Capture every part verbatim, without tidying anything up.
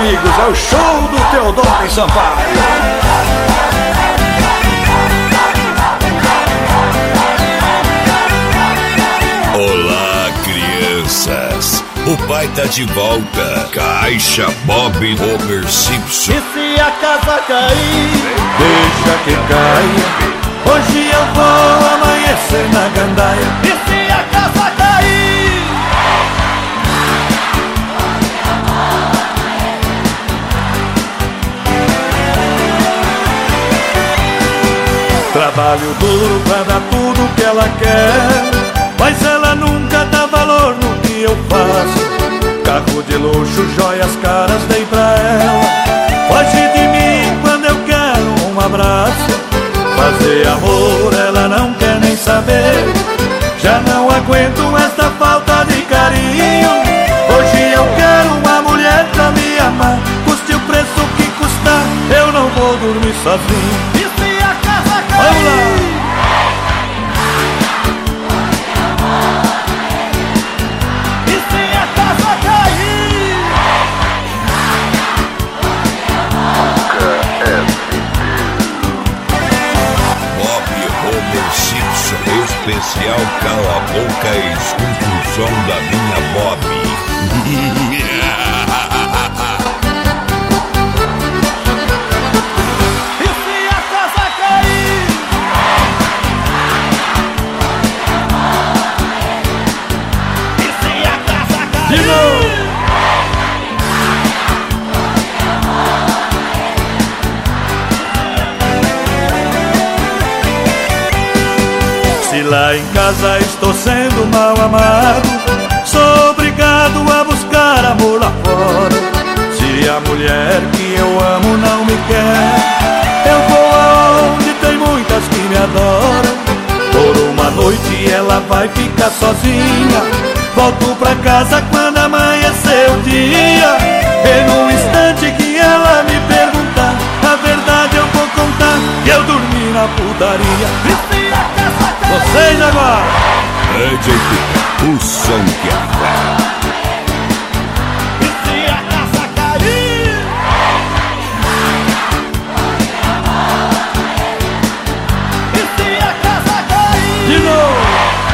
amigos, é o show do Teodoro Sampaio. Olá, crianças, o pai tá de volta. Caixa Bob Homer Simpson. E se a casa cair, Deixa que caia, hoje eu vou amanhecer na gandaia. E se a casa cair, trabalho duro pra dar tudo que ela quer, mas ela nunca dá valor no que eu faço. carro de luxo, joias caras dei pra ela. Foge de mim quando eu quero um abraço. Fazer amor ela não quer nem saber. Já não aguento esta falta de carinho. Hoje eu quero uma mulher pra me amar. Custe o preço que custar, eu não vou dormir sozinho. E se a casa cair? Vamos lá! Especial Cala a Boca e escuta o som da minha Bob. E se a casa cair? E se a casa cair? De novo! Se lá em casa estou sendo mal amado, sou obrigado a buscar amor lá fora. Se a mulher que eu amo não me quer, eu vou aonde tem muitas que me adoram. por uma noite ela vai ficar sozinha. Volto pra casa quando amanhecer o dia. E no instante que ela me perguntar, a verdade eu vou contar que eu dormi na putaria. Vocês agora! É de o som que é. E se a casa cair? E se a casa cair? De novo!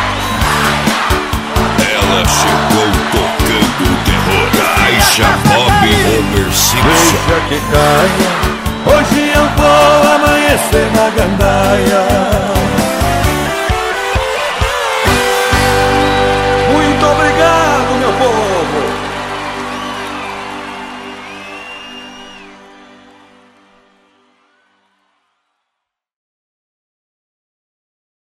Ela chegou tocando o terror. Caixa Bob Homer Simpson. Deixa que caia, Hoje eu vou amanhecer na gandaia.